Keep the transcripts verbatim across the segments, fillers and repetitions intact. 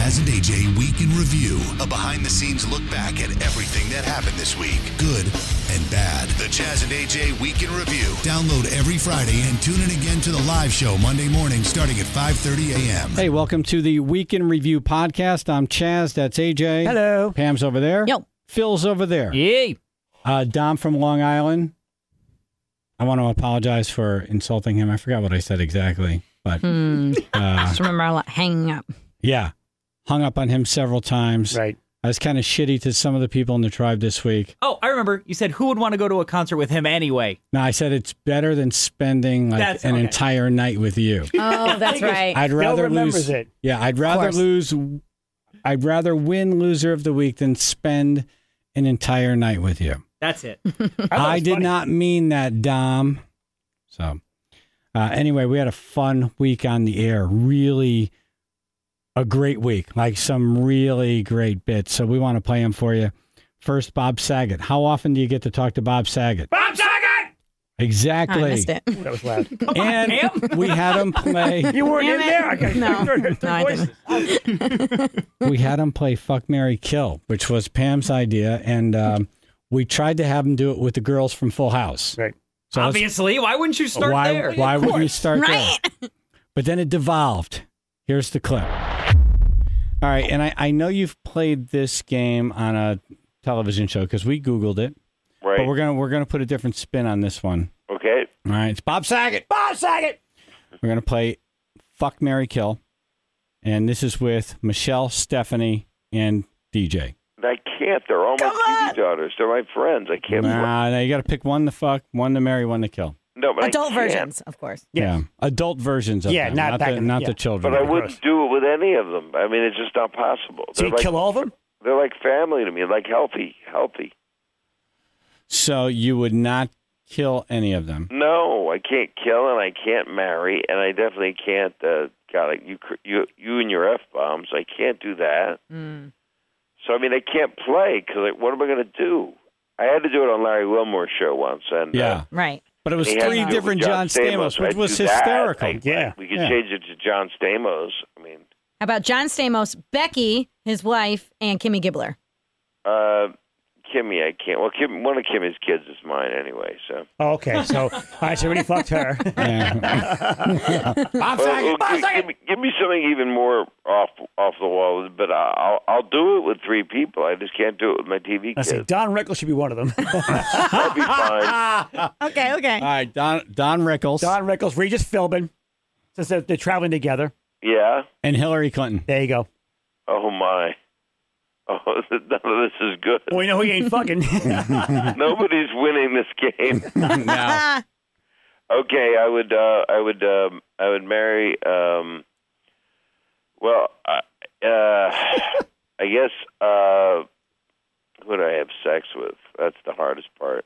Chaz and A J Week in Review, a behind-the-scenes look back at everything that happened this week, good and bad. The Chaz and A J Week in Review. Download every Friday and tune in again to the live show Monday morning starting at five thirty a.m. Hey, welcome to the Week in Review podcast. I'm Chaz. That's A J. Hello. Pam's over there. Yo. Phil's over there. Yay. Uh, Dom from Long Island. I want to apologize for insulting him. I forgot what I said exactly, but Hmm. uh, Just remember a lot, hanging up. yeah, hung up on him several times. Right. I was kind of shitty to some of the people in the tribe this week. Oh, I remember. You said who would want to go to a concert with him anyway? No, I said it's better than spending like That's an okay. entire night with you. Oh, that's right. I'd rather remembers lose. it. Yeah, I'd rather course. lose. I'd rather win loser of the week than spend an entire night with you. That's it. I, I did funny. not mean that, Dom. So, uh, anyway, we had a fun week on the air. Really a great week. Like some really great bits. So we want to play them for you. First, Bob Saget. How often do you get to talk to Bob Saget? Bob Saget! Exactly. I missed it. That was loud. And we had him play. You weren't Damn in it. there? I got No. three No, I voices. we had him play Fuck, Marry, Kill, which was Pam's idea. And um, we tried to have him do it with the girls from Full House. Right. So let's- Obviously, why wouldn't you start why, there? Why would you start Right? there? But then it devolved. Here's the clip. All right, and I, I know you've played this game on a television show because we Googled it. Right. But we're gonna we're gonna put a different spin on this one. Okay. All right, it's Bob Saget. Bob Saget! We're gonna play Fuck, Marry, Kill, and this is with Michelle, Stephanie, and D J. I can't. They're all my T V daughters. They're my friends. I can't. Nah, now you got to pick one to fuck, one to marry, one to kill. No, but Adult I can't. versions, of course. Yes. Yeah, adult versions of Yeah, them, not not back the, in- not yeah. the children. But I Gross. wouldn't do it with any of them. I mean, it's just not possible. So They're you like, kill all of them? They're like family to me. Like healthy, healthy. So you would not kill any of them. No, I can't kill and I can't marry, and I definitely can't. Uh, God, like you, cr- you, you and your f bombs. I can't do that. Mm. So I mean, I can't play because like, what am I going to do? I had to do it on Larry Wilmore's show once, and Yeah. uh, Right. But it was he had to three do it with different John Stamos, which I'd was do that. hysterical. I- Yeah. we could Yeah. change it to John Stamos. I mean, How about John Stamos, Becky, his wife, and Kimmy Gibbler? uh, Kimmy, I can't. Well, Kim, one of Kimmy's kids is mine anyway. So, Oh, okay. So, all right, so already fucked her. Yeah. Bob well, Saget. well, give, give me, give me something even more off off the wall. But I'll I'll do it with three people. I just can't do it with my T V I see. kids. Don Rickles should be one of them. That'd be fine. Okay, okay. All right, Don Don Rickles Don Rickles, Regis Philbin, since they're, they're traveling together. Yeah. and Hillary Clinton. There you go. Oh my. Oh, none of this is good. Well, you know who you ain't fucking. Nobody's winning this game. No. Okay, I would, uh, I would, um, I would marry. Um, well, uh, uh, I guess uh, who would I have sex with? That's the hardest part.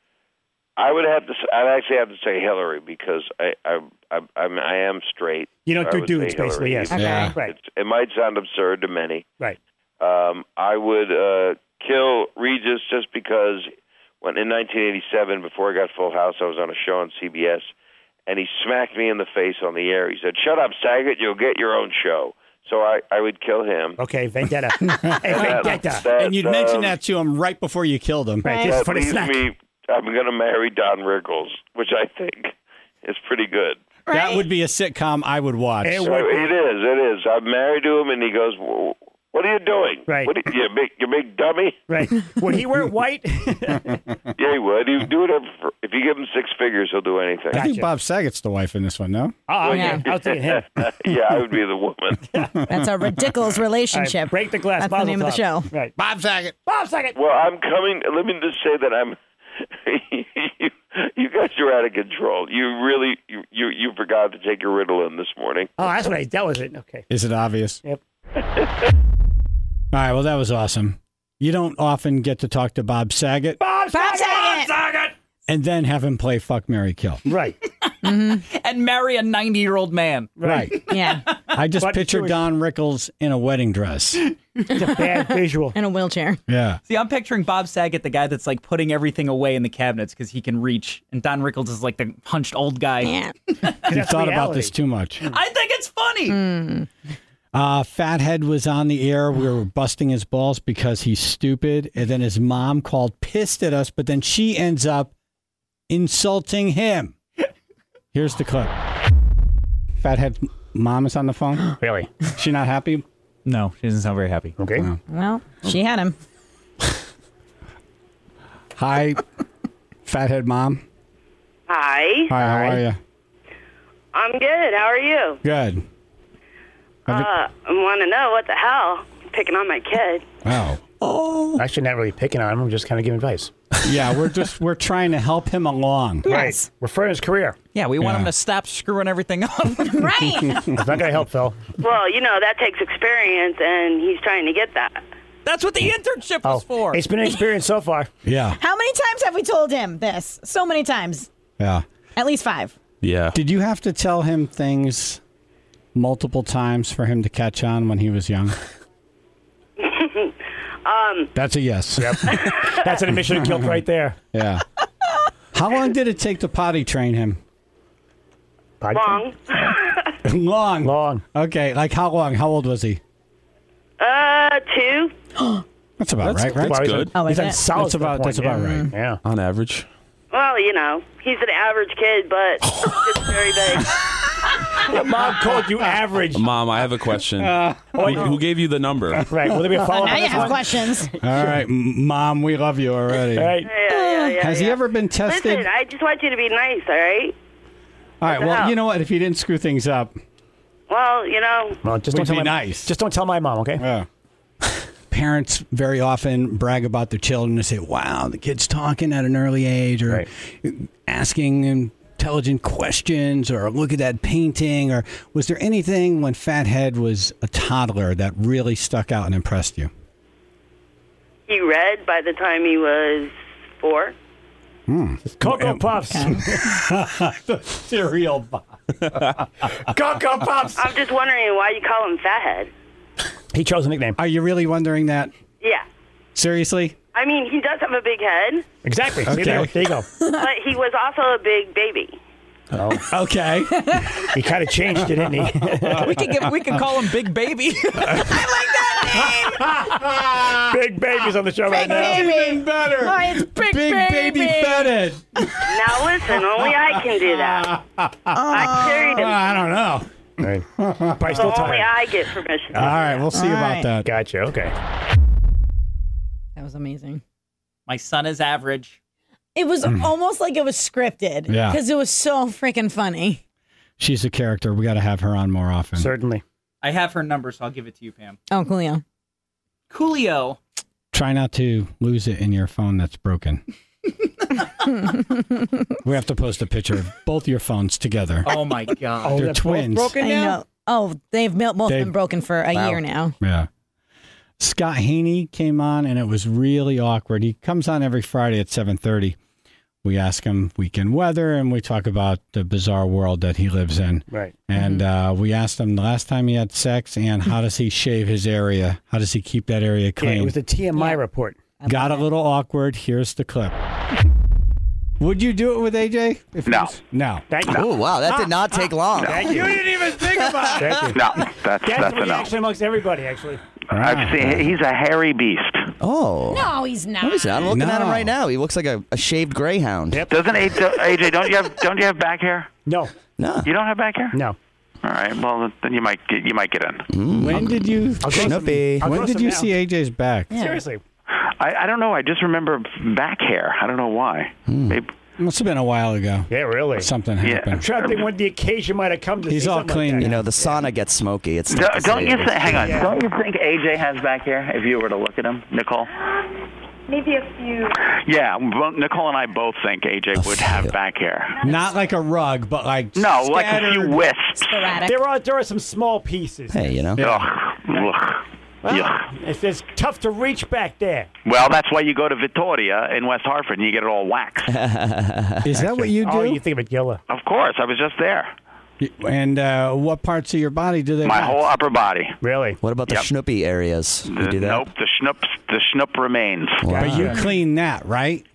I would have to. I'd actually have to say Hillary because I, I, I, I'm, I am straight. You don't so I do would dudes, say Hillary. basically, yes. Okay. Yeah. Right, It's, it might sound absurd to many. right. Um, I would uh, kill Regis just because when in nineteen eighty-seven, before I got Full House, I was on a show on C B S, and he smacked me in the face on the air. He said, "Shut up, Saget, you'll get your own show." So I, I would kill him. Okay, Vendetta. Hey, That- Vendetta. that, And you'd mention um, that to him right before you killed him. Right, Right. just That for the leaves snack. me, I'm going to marry Don Rickles, which I think is pretty good. That would be a sitcom I would watch. It So would be. it is, it is. I'm married to him, and he goes, "Wh- "What are you doing? Right. What are you, you big, you big dummy?" Right. Would he wear white? Yeah, he would. He'd do whatever. For, if you give him six figures, he'll do anything. I think Gotcha. Bob Saget's the wife in this one, no? Oh, Yeah. yeah. I was thinking him. Yeah, I would be the woman. That's a ridiculous All right, relationship. break the glass. That's the Mazel name of the tov. show. Right. Bob Saget. Bob Saget. Well, I'm coming. Let me just say that I'm. you, you guys are out of control. You really, you, you, you forgot to take your Ritalin this morning. Oh, that's what I. That was it. Okay. Is it obvious? Yep. All right, well, that was awesome. You don't often get to talk to Bob Saget Bob Bob Saget. Saget! and then have him play Fuck, Marry, Kill. Right. And marry a ninety-year-old man. Right. Yeah, I just But picture Jewish- Don Rickles in a wedding dress. It's a bad visual. in a wheelchair. Yeah. See, I'm picturing Bob Saget, the guy that's like putting everything away in the cabinets because he can reach, and Don Rickles is like the hunched old guy. Yeah. You've That's thought about reality. this too much. I think it's funny. Uh, Fathead was on the air. We were busting his balls because he's stupid. And then his mom called pissed at us, but then she ends up insulting him. Here's the clip. Fathead's mom is on the phone. Really? She not happy? No, she doesn't sound very happy. Okay. No. Well, she had him. Hi, Fathead mom. Hi. Hi, how Hi. are you? I'm good. How are you? Good. Have you- Uh, I want to know what the hell picking on my kid. Oh. Actually, not really picking on him. I'm just kind of giving advice. Yeah, we're just we're trying to help him along. Right. We're for his career. Yeah, we want Yeah. him to stop screwing everything up. Right. It's not going to help, Phil. Well, you know that takes experience, and he's trying to get that. That's what the internship was for. It's been an experience so far. Yeah. How many times have we told him this? So many times. Yeah. At least five. Yeah. Did you have to tell him things multiple times for him to catch on when he was young? Um, That's a yes. Yep. That's an admission of guilt right there. Yeah. How long did it take to potty train him? Potty long. train? Long. Long. Okay, like how long? How old was he? Uh, two. That's about That's- right, right? that's Well, he's good. on- Oh, he's is on it? solid That's at that about- point, that's about yeah. right. Yeah. On average. Well, you know, he's an average kid, but it's very big. Your mom called you average. Mom, I have a question. who, who gave you the number? Right. Will there be a follow-up Now on you this have one? questions. All right, M- Mom, we love you already. All right. Yeah, yeah, yeah, Has he yeah. ever been tested? Listen, I just want you to be nice, all right? All right, the well, hell? you know what? If he didn't screw things up, Well, you know, Well, just Would don't tell be my, nice. Just don't tell my mom, okay? yeah. Parents very often brag about their children and say, wow, the kid's talking at an early age, or Right. asking intelligent questions, or look at that painting. Or was there anything when Fathead was a toddler that really stuck out and impressed you? he read by the time he was four. Cocoa Puffs. Cereal box. Cocoa Puffs. I'm just wondering why you call him Fathead. He chose a nickname. Are you really wondering that? Yeah. Seriously? I mean, he does have a big head, Exactly. See, Okay. There, there you go. but he was also a big baby. Okay. He kind of changed it, didn't he? we could give, we could call him Big Baby. Big babies on the show right now. Even better. Oh, it's Big Baby. Fathead. Now listen, only I can do that. I carried him. I don't know. Right. Probably So still only tired. I get permission. All right, we'll see All about right. that. Gotcha. Okay. That was amazing. My son is average. It was almost like it was scripted. Yeah. Because it was so freaking funny. She's a character. We got to have her on more often. Certainly. I have her number, so I'll give it to you, Pam. Oh, Coolio. Coolio. Try not to lose it in your phone that's broken. We have to post a picture of both your phones together. Oh my God. They're they're both twins. broken I now? know. Oh, they've both They've- been broken for a Wow. year now. Yeah. Scott Haney came on, and it was really awkward. He comes on every Friday at seven thirty. We ask him weekend weather, and we talk about the bizarre world that he lives in. Right. And uh, we asked him the last time he had sex, and how does he shave his area? How does he keep that area Yeah, clean? it was the T M I Yeah. report. Got a little awkward. Here's the clip. Would you do it with A J? If No. he was- No. Thank you. Oh, wow. That did not take long. Thank you. didn't even think about Thank you. No, that's That's that's the a no. reaction amongst everybody, actually. I've seen he's a hairy beast. Oh. No, he's not. No, he's not. I'm looking at him No. right now. He looks like a, a shaved greyhound. Yep. Doesn't A J? Don't you have don't you have back hair? No. No. You don't have back hair? No. All right. Well, then you might get you might get in. When did you? I'll grow some- Snoopy. I'll When grow did some you now. see A J's back? Yeah. Seriously. I, I don't know. I just remember back hair. I don't know why. Maybe, Must have been a while ago. Yeah, really. Something Yeah. happened. I'm trying to think when the occasion might have come to He's see all something clean. Like You that. know, the sauna gets smoky. It's Do, tough to don't say. you think? Hang on. Yeah. Don't you think A J has back hair? If you were to look at him, Nicole. Maybe a few. Yeah, well, Nicole and I both think A J would have back hair. Not like a rug, but like No, like a few scattered- wisps. Sporadic. There are there are some small pieces. Hey, you know. Ugh, ugh. Well, Yuck. it's, it's tough to reach back there. Well, that's why you go to Vittoria in West Hartford and you get it all waxed. Is that what you do? Oh, you think of it, Gilla. Of course, I was just there. And uh, what parts of your body do they? My wax? whole upper body. Really? What about the Yep. Schnoopy areas? You The- do that? Nope, the schnupp, the schnupp remains. Wow. But you clean that, right?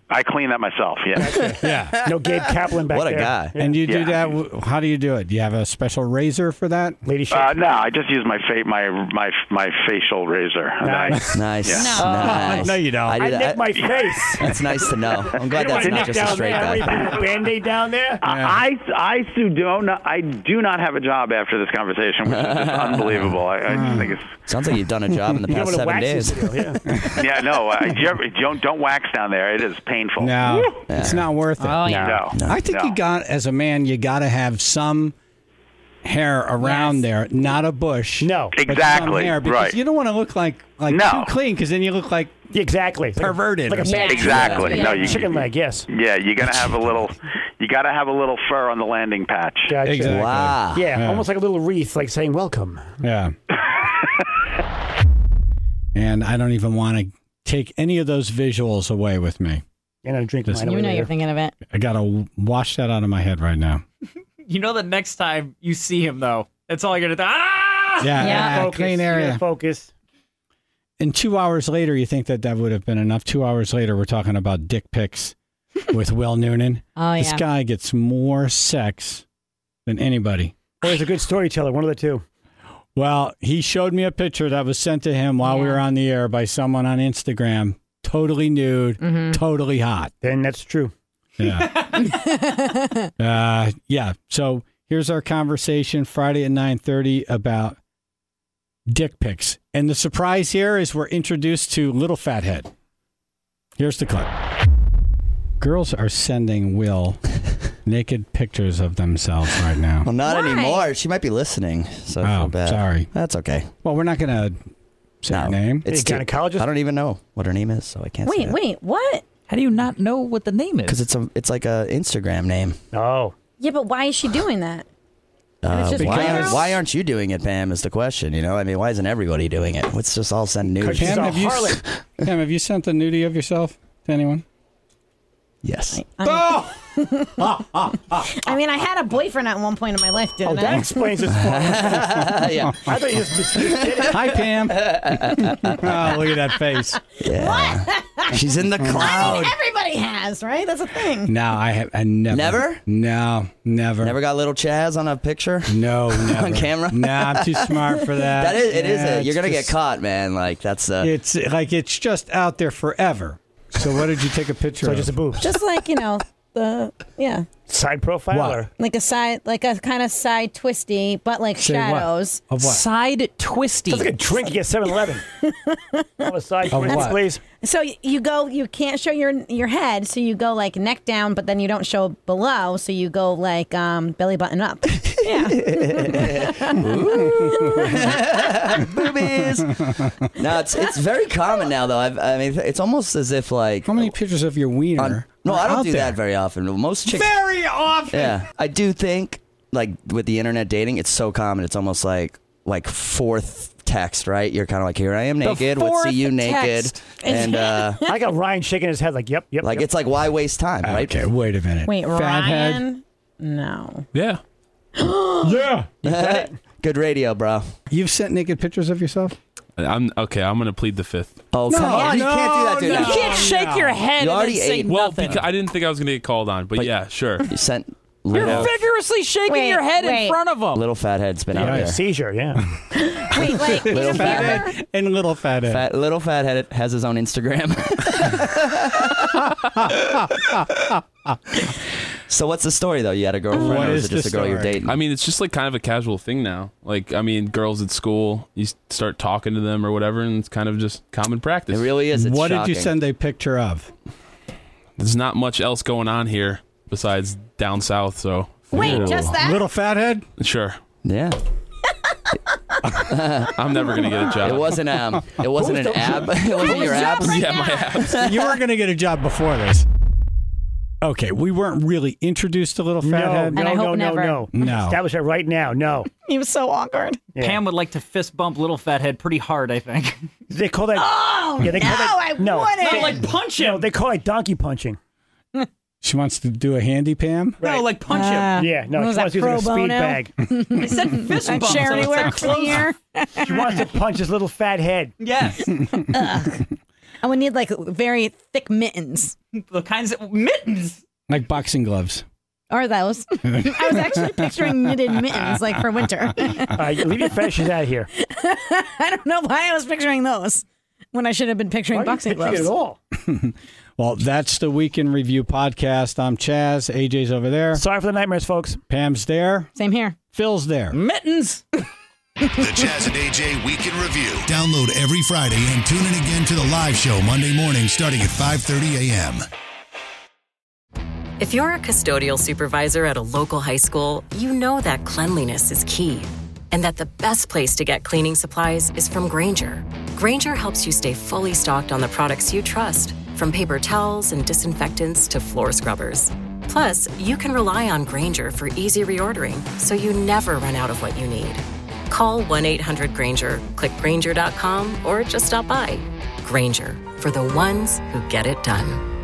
I clean that myself. Yeah. Yeah. No Gabe Kaplan back What a there. guy. Yeah. And you do Yeah. that? w- How do you do it? Do you have a special razor for that? Lady shake. Uh, no, I just use my fa- my my my facial razor. And I- Nice. Nice. Yeah. No. Nice. No, you don't. I I do that. nicked my face. That's nice to know. I'm glad You that's want not Nick just a down straight there? guy Everybody thing. put a Band-Aid down there. I I Sue do not I do not have a job after this conversation, which is just unbelievable. I, I just think it's Sounds like you've done a job in the You know past what a seven wax days. is, yeah. yeah no I, you ever- don't don't wax down there. It is painful. No, it's not worth it. Oh, yeah. No. I think no. you got, as a man, you got to have some hair around Yes. there, not a bush. No. but some Exactly, hair, because right. you don't want to look like like No. too clean, because then you look like Exactly. It's like a- perverted. Like or a something. man. Exactly. Yeah. No, you Chicken leg, yes. Yeah, you gotta have a little. You gotta have a little fur on the landing patch. Gotcha. Exactly. Wow. Yeah, Yeah. almost like a little wreath, like saying welcome. Yeah. And I don't even want to take any of those visuals away with me. And I drink Just- mine You over know there. you're thinking of it. I got to wash that out of my head right now. You know that next time you see him, though, that's all you're going to do. Ah! Yeah, Yeah. yeah, Focus. clean You area. gotta focus. And two hours later, you think that that would have been enough. Two hours later, we're talking about dick pics with Will Noonan. Oh, This yeah. guy gets more sex than anybody. Or he's a good storyteller, one of the two. Well, he showed me a picture that was sent to him while we Yeah. were on the air by someone on Instagram. Totally nude, Mm-hmm. totally hot. Then that's true. Yeah. uh, yeah. So here's our conversation Friday at nine thirty about dick pics. And the surprise here is we're introduced to Little Fathead. Here's the clip. Girls are sending Will naked pictures of themselves right now. Well, not Why? anymore. She might be listening. So I Oh, feel bad. sorry. That's okay. Well, we're not going to say her name. It's Hey, gynecologist? I don't even know what her name is, so I can't say Wait, it. wait, what? How do you not know what the name is? Because it's a, it's like a Instagram name. Oh. Yeah, but why is she doing that? Uh, it's just why, girls? aren't, why aren't you doing it, Pam? Is the question. You know, I mean, why isn't everybody doing it? Let's just all send nudes. She's Pam, a have you, harlot. Pam, have you sent a nudie of yourself to anyone? Yes. Oh! I mean, I had a boyfriend at one point in my life, Oh, didn't that I? explains this. I yeah. thought you just, just did it. Hi, Pam. Oh, look at that face. Yeah. She's in the I mean, cloud. everybody has, right? That's a thing. No, I have I never. Never? No, never. Never got little Chaz on a picture? No, never. On camera? No, I'm too smart for that. That is, it is. Yeah, A, you're it's gonna just- get caught, man. Like that's. Uh, It's like it's just out there forever. So what did you take a picture So of? just a boob. Just like, you know, the, yeah, Side profile What? or? like a side, like a kind of side twisty, but like Say what? shadows. Of what? Side twisty. Sounds like a drink you at seven eleven. On the side, Of twist, what? please. So y- you go, you can't show your your head, so you go like neck down, but then you don't show below, so you go like um, belly button up. Yeah. boobies. No, it's it's very common now, though. I've, I mean, it's almost as if like. How many pictures of your wiener? on- no, are I don't out do there? that very often. Most chicks. Very often. Yeah, I do think like with the internet dating, it's so common. It's almost like like fourth text, right? You're kind of like, here I am naked. Let's see you fourth naked, text. and uh, I got Ryan shaking his head like, yep, yep. like yep. it's like why waste time, right? Okay, wait a minute. Wait, Fathead? Ryan? No. Yeah. Yeah. Good radio, bro. You've sent naked pictures of yourself? I'm okay. I'm gonna plead the fifth. Oh, No, come on. no, you can't do that, dude. no. You can't shake no. your head You and already then say ate. Well, nothing. because I didn't think I was gonna get called on, but, But- yeah, sure. You sent You're little, vigorously shaking Wait, your head wait. in front of them. little fathead's been Yeah, out a there. seizure, yeah. Wait, like, Little have you ever- Fathead and little fathead. Fat, little fathead has his own Instagram. So what's the story though? You had a girlfriend, What or is is it just the a girl you're story? dating? I mean, it's just like kind of a casual thing now. Like, I mean, girls at school, you s- start talking to them or whatever, and it's kind of just common practice. It really is. It's what shocking. did you send a picture of? There's not much else going on here besides down south, so Wait, Ooh. just that? Little fathead? sure. Yeah, I'm never gonna get a job. it wasn't um, it wasn't an ab. It wasn't your abs. Yeah, my abs. You weren't going to get a job before this. Okay, we weren't really introduced to little No, fathead. no, And I no, hope no, never. no. No. Establish it right now. No. He was so awkward. Yeah. Pam would like to fist bump little fathead pretty hard, I think. They call that. Oh, Yeah, they no, call that- I no. wouldn't. Not like punch him. No, they call it donkey punching. She wants to do a handy Pam. No, like punch him. Uh, Yeah, no, what was she wants to that, use it as a pro speed bono? bag. I said fist And bump. so charity it's like work close. here. She wants to punch his little fat head. Yes. I would need like very thick mittens. The kinds of mittens. Like boxing gloves. Or those. I was actually picturing knitted mittens, like for winter. All right, leave your fetishes out of here. I don't know why I was picturing those when I should have been picturing Why boxing are you gloves. picturing it all? Well, that's the Week in Review podcast. I'm Chaz. A J's over there. Sorry for the nightmares, folks. Pam's there. Same here. Phil's there. Mittens. The Chaz and A J Week in Review. Download every Friday and tune in again to the live show Monday morning starting at five thirty a.m. If you're a custodial supervisor at a local high school, you know that cleanliness is key and that the best place to get cleaning supplies is from Grainger. Grainger helps you stay fully stocked on the products you trust, from paper towels and disinfectants to floor scrubbers. Plus, you can rely on Grainger for easy reordering, so you never run out of what you need. Call one eight hundred Grainger, click Grainger dot com, or just stop by. Grainger, for the ones who get it done.